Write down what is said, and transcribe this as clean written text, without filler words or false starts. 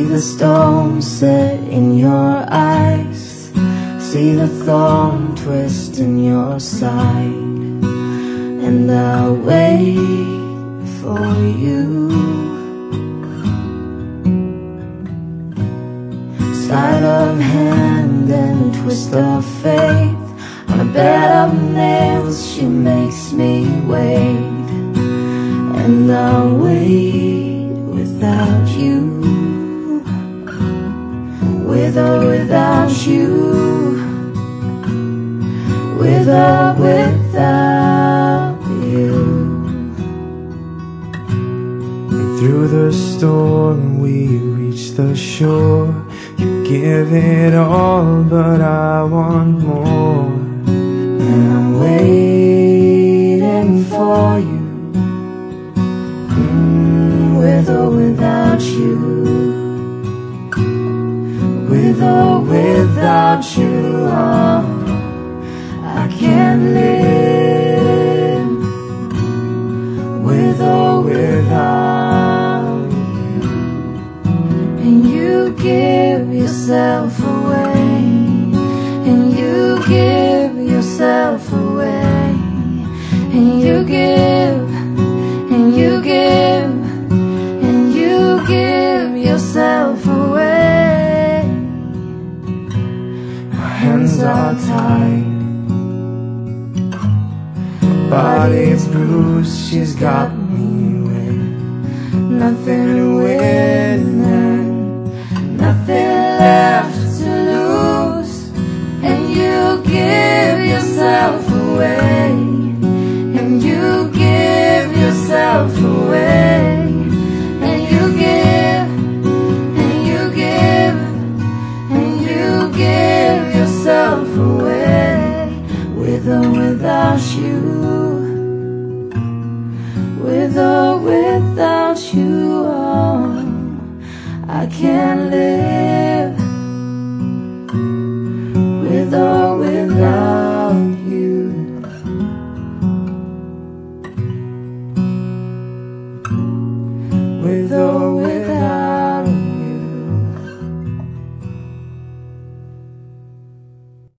the storm set in your eyes, see the thorn twist in your side, and I'll wait for you. Sleight of hand and twist of faith, on a bed of nails she makes me wait, and I'll wait without you, with or without you, with or without you. And through the storm we reach the shore. You give it all, but I want more. And I'm waiting for you, with or without you, with or without you. Oh, I can't live with or without you. And you give yourself away, and you give yourself away, and you give, and you give, and you give yourself away. My hands are tied, body's bruised, she's got me with nothing to win and Nothing left to lose, and you give yourself away, and you give yourself away, and you give, and you give, and you give yourself away, with or without you, with or without you. Oh, I can't live with or without you, with or